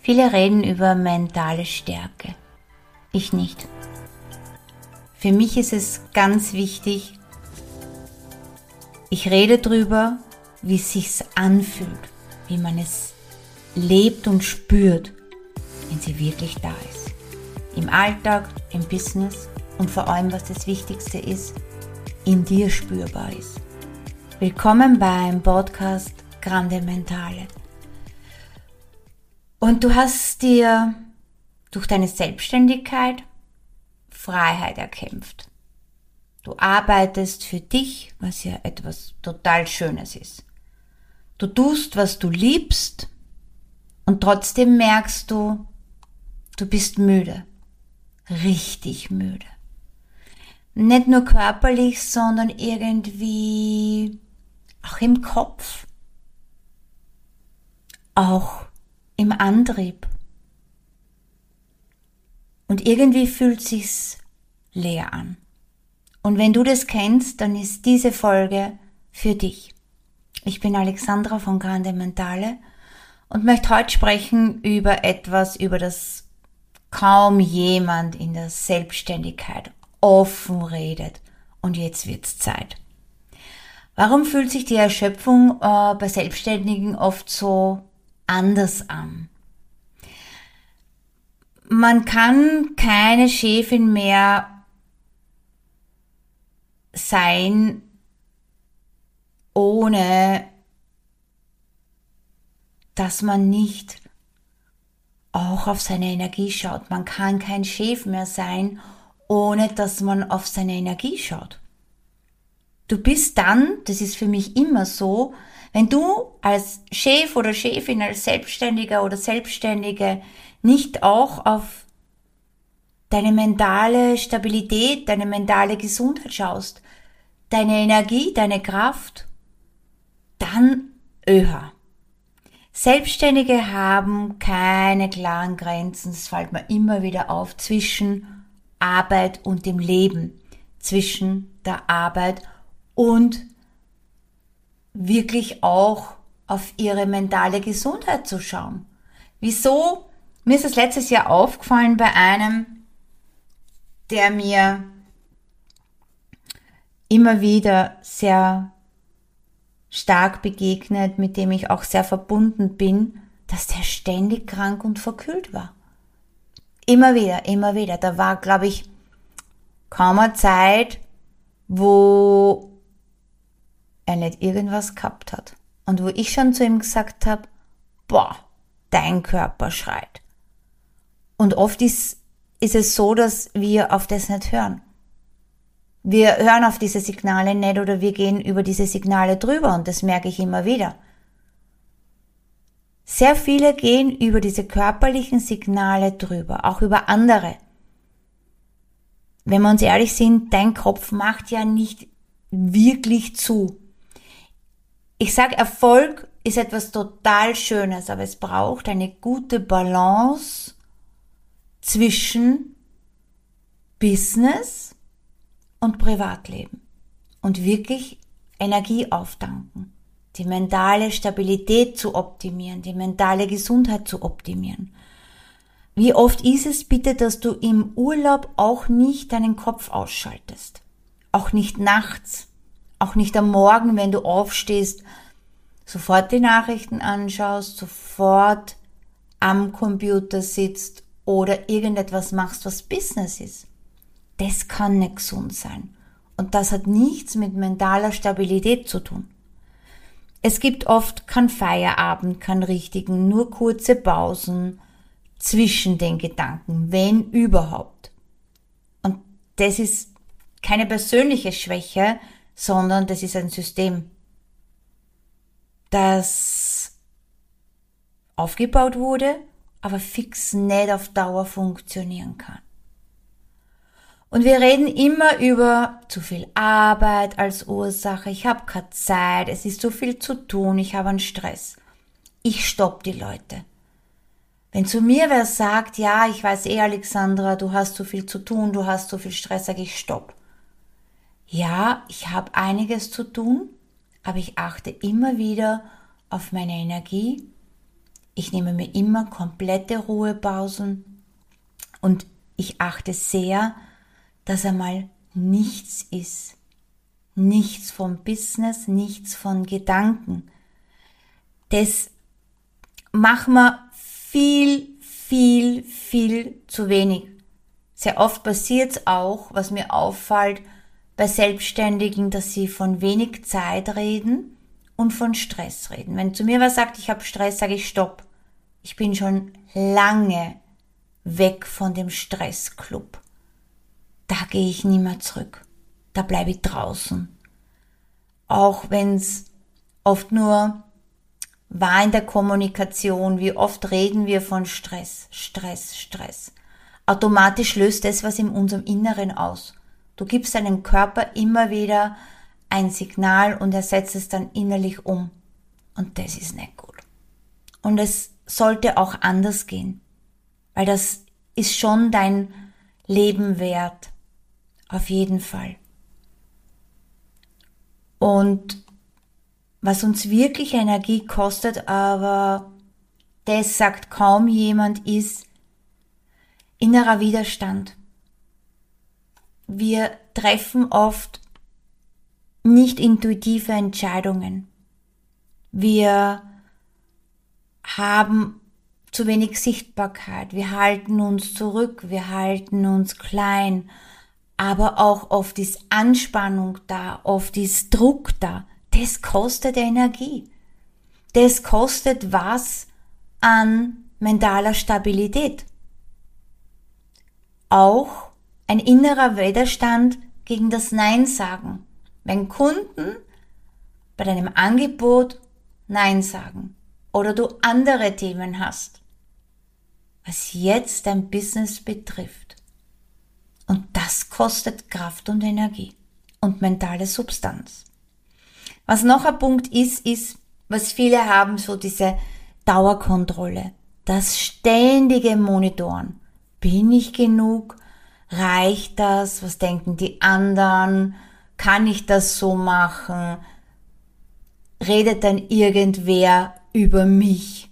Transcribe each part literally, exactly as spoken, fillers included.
Viele reden über mentale Stärke. Ich nicht. Für mich ist es ganz wichtig, ich rede drüber, wie es sich anfühlt, wie man es lebt und spürt, wenn sie wirklich da ist. Im Alltag, im Business und vor allem, was das Wichtigste ist, in dir spürbar ist. Willkommen beim Podcast Grande Mentale. Und du hast dir durch deine Selbstständigkeit Freiheit erkämpft. Du arbeitest für dich, was ja etwas total Schönes ist. Du tust, was du liebst und trotzdem merkst du, du bist müde. Richtig müde. Nicht nur körperlich, sondern irgendwie auch im Kopf. Auch im Antrieb. Und irgendwie fühlt sich's leer an. Und wenn du das kennst, dann ist diese Folge für dich. Ich bin Alexandra von Grande Mentale und möchte heute sprechen über etwas, über das kaum jemand in der Selbstständigkeit offen redet. Und jetzt wird's Zeit. Warum fühlt sich die Erschöpfung äh, bei Selbstständigen oft so anders an? Man kann keine Chefin mehr sein, ohne dass man nicht auch auf seine Energie schaut. Man kann kein Chef mehr sein, ohne dass man auf seine Energie schaut. Du bist dann, das ist für mich immer so, wenn du als Chef oder Chefin, als Selbstständiger oder Selbstständige nicht auch auf deine mentale Stabilität, deine mentale Gesundheit schaust, deine Energie, deine Kraft, dann öha. Selbstständige haben keine klaren Grenzen, das fällt mir immer wieder auf, zwischen Arbeit und dem Leben, zwischen der Arbeit und wirklich auch auf ihre mentale Gesundheit zu schauen. Wieso? Mir ist es letztes Jahr aufgefallen bei einem, der mir immer wieder sehr stark begegnet, mit dem ich auch sehr verbunden bin, dass der ständig krank und verkühlt war. Immer wieder, immer wieder. Da war, glaube ich, kaum eine Zeit, wo er nicht irgendwas gehabt hat. Und wo ich schon zu ihm gesagt habe, boah, dein Körper schreit. Und oft ist, ist es so, dass wir auf das nicht hören. Wir hören auf diese Signale nicht oder wir gehen über diese Signale drüber und das merke ich immer wieder. Sehr viele gehen über diese körperlichen Signale drüber, auch über andere. Wenn wir uns ehrlich sind, dein Kopf macht ja nicht wirklich zu. Ich sage, Erfolg ist etwas total Schönes, aber es braucht eine gute Balance zwischen Business und Privatleben und wirklich Energie auftanken, die mentale Stabilität zu optimieren, die mentale Gesundheit zu optimieren. Wie oft ist es bitte, dass du im Urlaub auch nicht deinen Kopf ausschaltest? Auch nicht nachts, auch nicht am Morgen, wenn du aufstehst, sofort die Nachrichten anschaust, sofort am Computer sitzt oder irgendetwas machst, was Business ist. Das kann nicht gesund sein. Und das hat nichts mit mentaler Stabilität zu tun. Es gibt oft keinen Feierabend, keinen richtigen, nur kurze Pausen zwischen den Gedanken, wenn überhaupt. Und das ist keine persönliche Schwäche, sondern das ist ein System, das aufgebaut wurde, aber fix nicht auf Dauer funktionieren kann. Und wir reden immer über zu viel Arbeit als Ursache, ich habe keine Zeit, es ist so viel zu tun, ich habe einen Stress. Ich stopp die Leute. Wenn zu mir wer sagt, ja, ich weiß eh, Alexandra, du hast so viel zu tun, du hast so viel Stress, sage ich stopp. Ja, ich habe einiges zu tun, aber ich achte immer wieder auf meine Energie, Ich nehme mir immer komplette Ruhepausen und ich achte sehr, dass einmal nichts ist. Nichts vom Business, nichts von Gedanken. Das machen wir viel, viel, viel zu wenig. Sehr oft passiert es auch, was mir auffällt, bei Selbstständigen, dass sie von wenig Zeit reden und von Stress reden. Wenn zu mir was sagt, ich habe Stress, sage ich Stopp. Ich bin schon lange weg von dem Stressclub. Da gehe ich nie mehr zurück. Da bleibe ich draußen. Auch wenn es oft nur war in der Kommunikation, wie oft reden wir von Stress, Stress, Stress. Automatisch löst das was in unserem Inneren aus. Du gibst deinem Körper immer wieder ein Signal und er setzt es dann innerlich um. Und das ist nicht gut. Und es sollte auch anders gehen, weil das ist schon dein Leben wert. Auf jeden Fall. Und was uns wirklich Energie kostet, aber das sagt kaum jemand, ist innerer Widerstand. Wir treffen oft nicht intuitive Entscheidungen. Wir haben zu wenig Sichtbarkeit. Wir halten uns zurück, wir halten uns klein. Aber auch oft ist Anspannung da, oft ist Druck da. Das kostet Energie. Das kostet was an mentaler Stabilität. Auch ein innerer Widerstand gegen das Nein sagen. Wenn Kunden bei deinem Angebot Nein sagen oder du andere Themen hast, was jetzt dein Business betrifft. Und das kostet Kraft und Energie und mentale Substanz. Was noch ein Punkt ist, ist, was viele haben, so diese Dauerkontrolle, das ständige Monitoren. Bin ich genug? Reicht das? Was denken die anderen? Kann ich das so machen? Redet dann irgendwer über mich?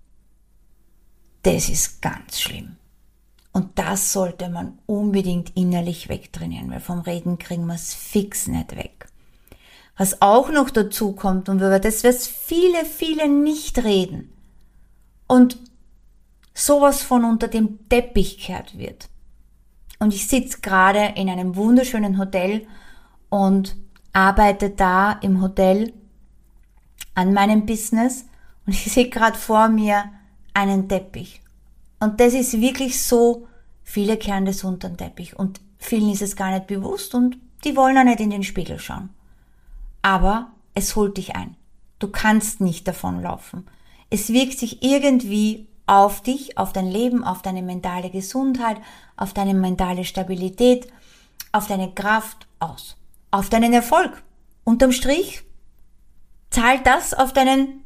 Das ist ganz schlimm. Und das sollte man unbedingt innerlich wegtrainieren, weil vom Reden kriegen wir es fix nicht weg. Was auch noch dazu kommt und über das, was viele, viele nicht reden und sowas von unter dem Teppich gekehrt wird. Und ich sitze gerade in einem wunderschönen Hotel und arbeite da im Hotel an meinem Business und ich sehe gerade vor mir einen Teppich. Und das ist wirklich so, viele kehren das unter den Teppich und vielen ist es gar nicht bewusst und die wollen auch nicht in den Spiegel schauen. Aber es holt dich ein. Du kannst nicht davonlaufen. Es wirkt sich irgendwie auf dich, auf dein Leben, auf deine mentale Gesundheit, auf deine mentale Stabilität, auf deine Kraft aus, auf deinen Erfolg. Unterm Strich zahlt das auf deinen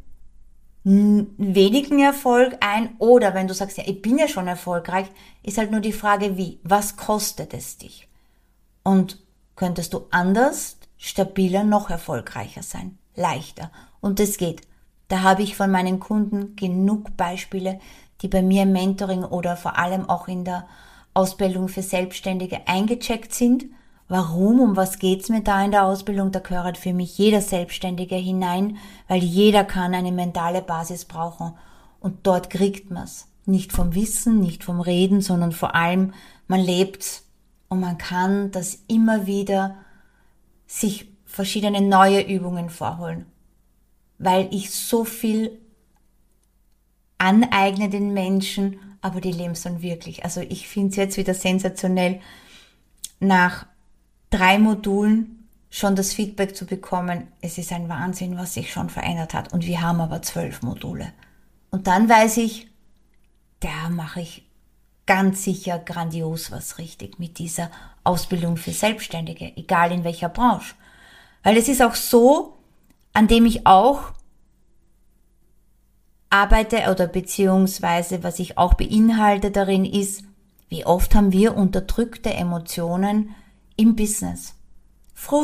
wenigen Erfolg ein oder wenn du sagst, ja, ich bin ja schon erfolgreich, ist halt nur die Frage, wie, was kostet es dich? Und könntest du anders, stabiler, noch erfolgreicher sein, leichter. Und das geht. Da habe ich von meinen Kunden genug Beispiele, die bei mir im Mentoring oder vor allem auch in der Ausbildung für Selbstständige eingecheckt sind. Warum, um was geht's mir da in der Ausbildung? Da gehört für mich jeder Selbstständige hinein, weil jeder kann eine mentale Basis brauchen. Und dort kriegt man's. Nicht vom Wissen, nicht vom Reden, sondern vor allem, man lebt's. Und man kann das immer wieder sich verschiedene neue Übungen vorholen. Weil ich so viel aneigne den Menschen, aber die leben es dann wirklich. Also ich finde es jetzt wieder sensationell, nach drei Modulen schon das Feedback zu bekommen. Es ist ein Wahnsinn, was sich schon verändert hat. Und wir haben aber zwölf Module. Und dann weiß ich, da mache ich ganz sicher grandios was richtig mit dieser Ausbildung für Selbstständige, egal in welcher Branche. Weil es ist auch so, an dem ich auch arbeite oder beziehungsweise was ich auch beinhalte darin ist, wie oft haben wir unterdrückte Emotionen im Business.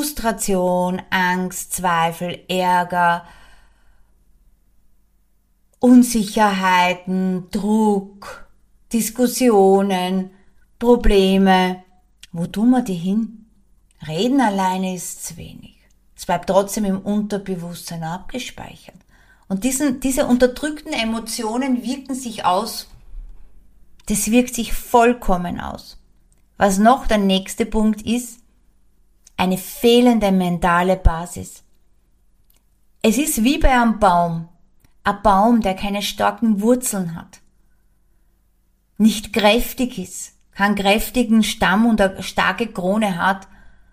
Frustration, Angst, Zweifel, Ärger Unsicherheiten, Druck, Diskussionen, Probleme. Wo tun wir die hin? Reden alleine ist zu wenig. Es bleibt trotzdem im Unterbewusstsein abgespeichert. Und diesen, diese unterdrückten Emotionen wirken sich aus. Das wirkt sich vollkommen aus. Was noch der nächste Punkt ist, eine fehlende mentale Basis. Es ist wie bei einem Baum. Ein Baum, der keine starken Wurzeln hat, nicht kräftig ist, keinen kräftigen Stamm und eine starke Krone hat,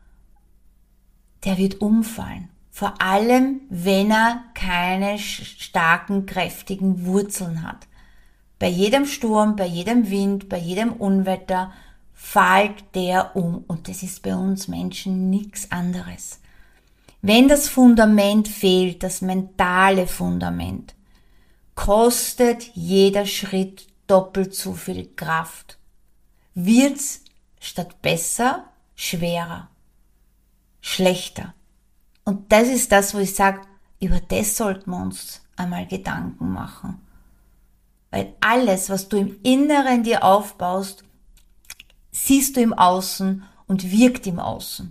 der wird umfallen. Vor allem, wenn er keine starken, kräftigen Wurzeln hat. Bei jedem Sturm, bei jedem Wind, bei jedem Unwetter fällt der um. Und das ist bei uns Menschen nichts anderes. Wenn das Fundament fehlt, das mentale Fundament, kostet jeder Schritt doppelt so viel Kraft. Wird's statt besser, schwerer, schlechter. Und das ist das, wo ich sage, über das sollten wir uns einmal Gedanken machen. Weil alles, was du im Inneren dir aufbaust, siehst du im Außen und wirkt im Außen.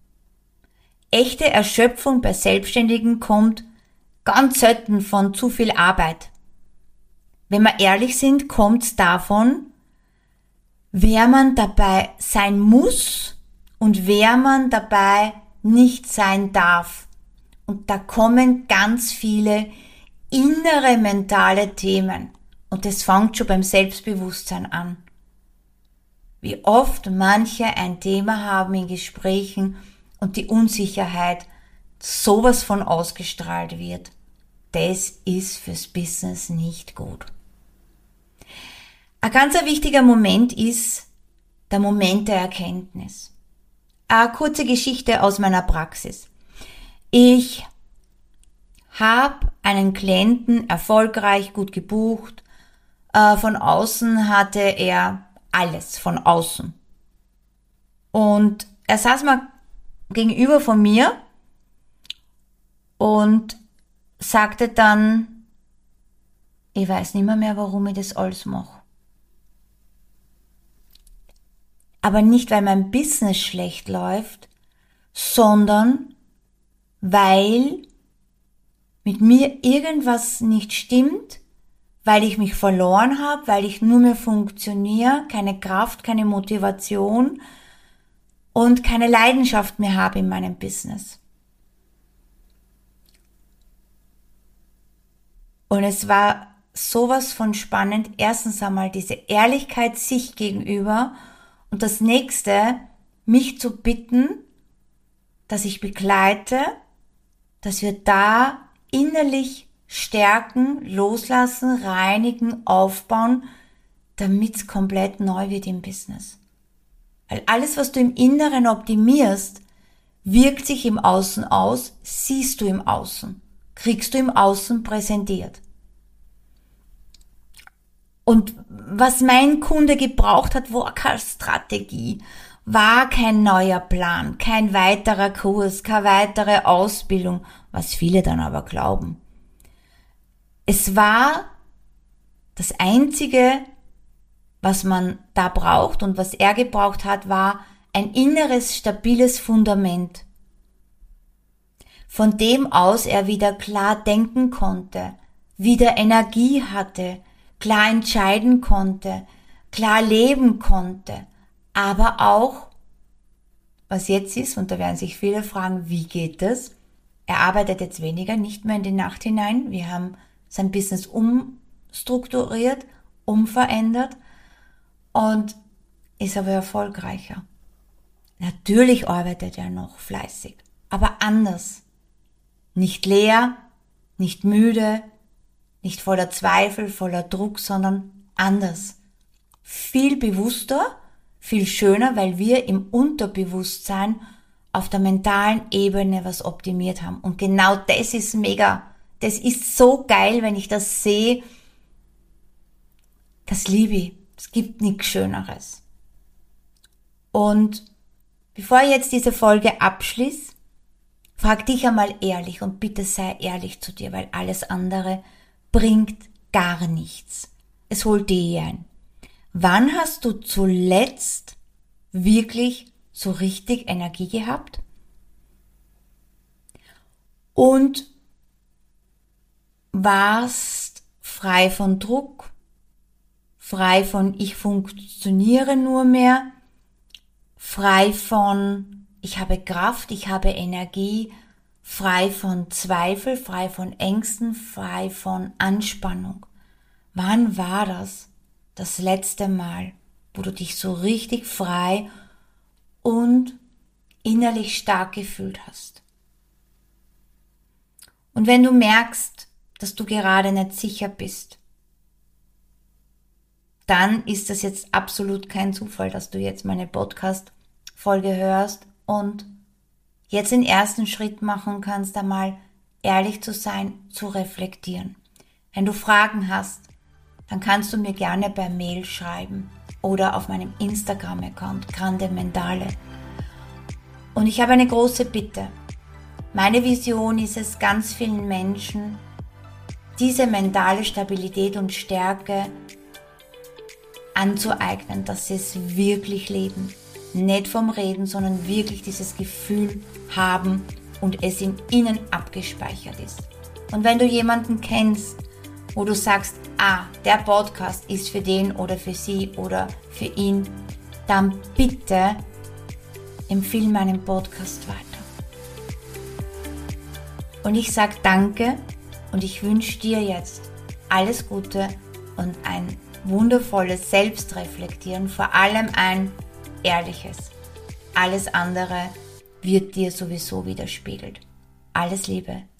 Echte Erschöpfung bei Selbstständigen kommt ganz selten von zu viel Arbeit. Wenn wir ehrlich sind, kommt es davon, wer man dabei sein muss und wer man dabei nicht sein darf. Und da kommen ganz viele innere mentale Themen. Und das fängt schon beim Selbstbewusstsein an. Wie oft manche ein Thema haben in Gesprächen und die Unsicherheit sowas von ausgestrahlt wird. Das ist fürs Business nicht gut. Ein ganz wichtiger Moment ist der Moment der Erkenntnis. Eine kurze Geschichte aus meiner Praxis. Ich habe einen Klienten erfolgreich gut gebucht. Von außen hatte er alles von außen. Und er saß mal gegenüber von mir und sagte dann, ich weiß nicht mehr, mehr warum ich das alles mache. Aber nicht, weil mein Business schlecht läuft, sondern weil mit mir irgendwas nicht stimmt, weil ich mich verloren habe, weil ich nur mehr funktioniere, keine Kraft, keine Motivation und keine Leidenschaft mehr habe in meinem Business. Und es war sowas von spannend, erstens einmal diese Ehrlichkeit sich gegenüber und das nächste, mich zu bitten, dass ich begleite, dass wir da innerlich stärken, loslassen, reinigen, aufbauen, damit es komplett neu wird im Business. Weil alles, was du im Inneren optimierst, wirkt sich im Außen aus, siehst du im Außen, kriegst du im Außen präsentiert. Und was mein Kunde gebraucht hat, war keine Strategie, war kein neuer Plan, kein weiterer Kurs, keine weitere Ausbildung, was viele dann aber glauben. Es war das Einzige, was man da braucht und was er gebraucht hat, war ein inneres, stabiles Fundament, von dem aus er wieder klar denken konnte, wieder Energie hatte, klar entscheiden konnte, klar leben konnte, aber auch, was jetzt ist, und da werden sich viele fragen, wie geht das? Er arbeitet jetzt weniger, nicht mehr in die Nacht hinein. Wir haben sein Business umstrukturiert, umverändert und ist aber erfolgreicher. Natürlich arbeitet er noch fleißig, aber anders. Nicht leer, nicht müde, nicht voller Zweifel, voller Druck, sondern anders. Viel bewusster, viel schöner, weil wir im Unterbewusstsein auf der mentalen Ebene was optimiert haben. Und genau das ist mega. Das ist so geil, wenn ich das sehe. Das liebe ich. Es gibt nichts Schöneres. Und bevor ich jetzt diese Folge abschließe, frag dich einmal ehrlich und bitte sei ehrlich zu dir, weil alles andere bringt gar nichts. Es holt dich ein. Wann hast du zuletzt wirklich so richtig Energie gehabt? Und warst frei von Druck, frei von ich funktioniere nur mehr, frei von ich habe Kraft, ich habe Energie, frei von Zweifel, frei von Ängsten, frei von Anspannung. Wann war das das letzte Mal, wo du dich so richtig frei und innerlich stark gefühlt hast? Und wenn du merkst, dass du gerade nicht sicher bist, dann ist das jetzt absolut kein Zufall, dass du jetzt meine Podcast-Folge hörst und jetzt den ersten Schritt machen kannst, einmal ehrlich zu sein, zu reflektieren. Wenn du Fragen hast, dann kannst du mir gerne per Mail schreiben oder auf meinem Instagram-Account Grande Mentale. Und ich habe eine große Bitte. Meine Vision ist es, ganz vielen Menschen diese mentale Stabilität und Stärke anzueignen, dass sie es wirklich leben. Nicht vom Reden, sondern wirklich dieses Gefühl haben und es in ihnen abgespeichert ist. Und wenn du jemanden kennst, wo du sagst, ah, der Podcast ist für den oder für sie oder für ihn, dann bitte empfehle meinen Podcast weiter. Und ich sage danke und ich wünsche dir jetzt alles Gute und ein wundervolles Selbstreflektieren, vor allem ein ehrliches. Alles andere wird dir sowieso widerspiegelt. Alles Liebe.